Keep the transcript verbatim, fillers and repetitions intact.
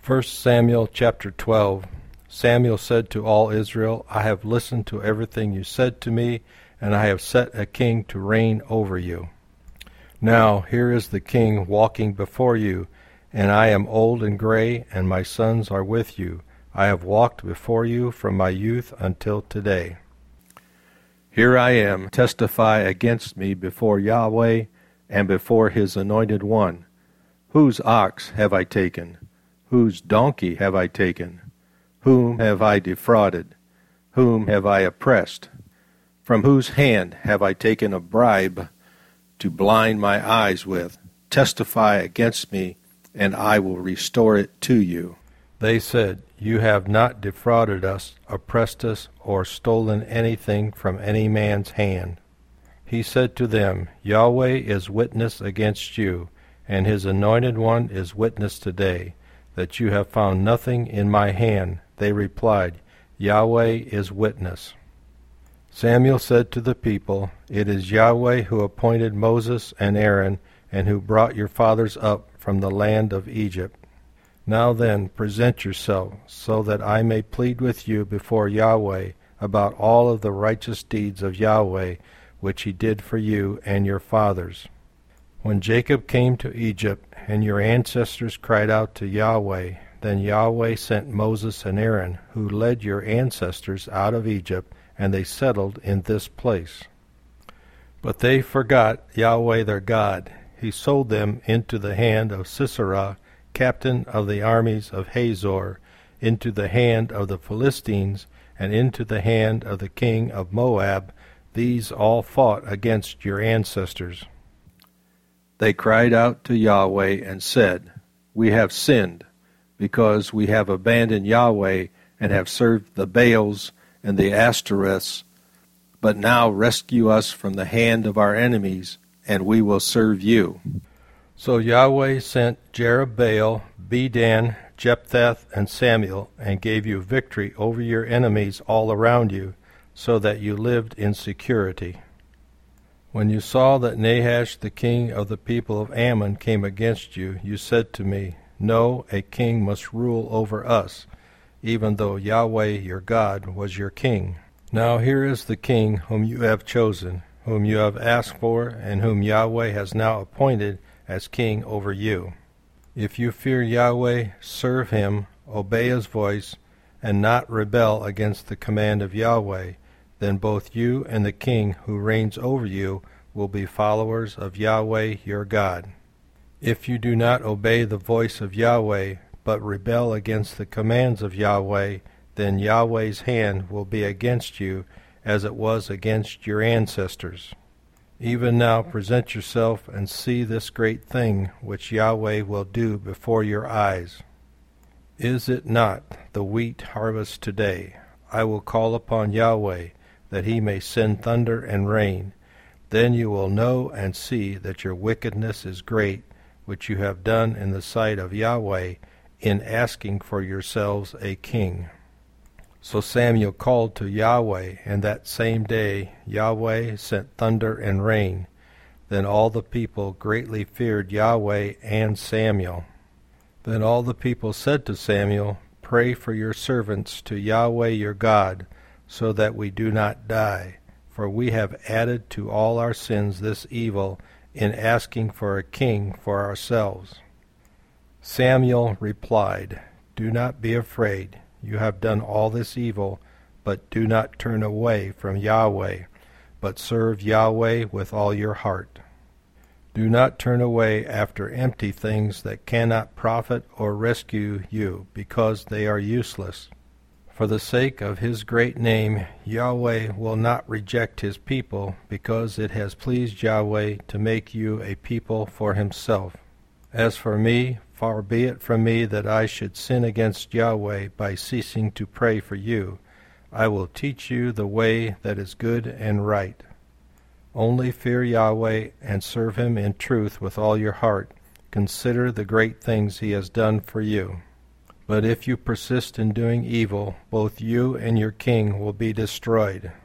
First Samuel chapter twelve. Samuel said to all Israel, I have listened to everything you said to me, and I have set a king to reign over you. Now here is the king walking before you, and I am old and gray, and my sons are with you. I have walked before you from my youth until today. Here I am, testify against me before Yahweh and before his anointed one. Whose ox have I taken? Whose donkey have I taken? Whom have I defrauded? Whom have I oppressed? From whose hand have I taken a bribe to blind my eyes with? Testify against me, and I will restore it to you. They said, You have not defrauded us, oppressed us, or stolen anything from any man's hand. He said to them, Yahweh is witness against you, and his anointed one is witness today, that you have found nothing in my hand. They replied, Yahweh is witness. Samuel said to the people, It is Yahweh who appointed Moses and Aaron, and who brought your fathers up from the land of Egypt. Now then, present yourself, so that I may plead with you before Yahweh about all of the righteous deeds of Yahweh, which he did for you and your fathers. When Jacob came to Egypt, and your ancestors cried out to Yahweh, then Yahweh sent Moses and Aaron, who led your ancestors out of Egypt, and they settled in this place. But they forgot Yahweh their God. He sold them into the hand of Sisera, captain of the armies of Hazor, into the hand of the Philistines, and into the hand of the king of Moab. These all fought against your ancestors. They cried out to Yahweh and said, We have sinned, because we have abandoned Yahweh and have served the Baals and the Ashtoreths. But now rescue us from the hand of our enemies, and we will serve you. So Yahweh sent Jerubbaal, Bedan, Jephthah, and Samuel, and gave you victory over your enemies all around you, so that you lived in security. When you saw that Nahash the king of the people of Ammon came against you, you said to me, No, a king must rule over us, even though Yahweh your God was your king. Now here is the king whom you have chosen, whom you have asked for, and whom Yahweh has now appointed as king over you. If you fear Yahweh, serve him, obey his voice, and not rebel against the command of Yahweh, then both you and the king who reigns over you will be followers of Yahweh your God. If you do not obey the voice of Yahweh, but rebel against the commands of Yahweh, then Yahweh's hand will be against you, as it was against your ancestors. Even now present yourself and see this great thing which Yahweh will do before your eyes. Is it not the wheat harvest today? I will call upon Yahweh, that he may send thunder and rain. Then you will know and see that your wickedness is great, which you have done in the sight of Yahweh, in asking for yourselves a king. So Samuel called to Yahweh, and that same day Yahweh sent thunder and rain. Then all the people greatly feared Yahweh and Samuel. Then all the people said to Samuel, Pray for your servants to Yahweh your God, so that we do not die. For we have added to all our sins this evil, in asking for a king for ourselves. Samuel replied, Do not be afraid. You have done all this evil, but do not turn away from Yahweh, but serve Yahweh with all your heart. Do not turn away after empty things that cannot profit or rescue you, because they are useless. For the sake of his great name, Yahweh will not reject his people, because it has pleased Yahweh to make you a people for himself. As for me, far be it from me that I should sin against Yahweh by ceasing to pray for you. I will teach you the way that is good and right. Only fear Yahweh and serve him in truth with all your heart. Consider the great things he has done for you. But if you persist in doing evil, both you and your king will be destroyed.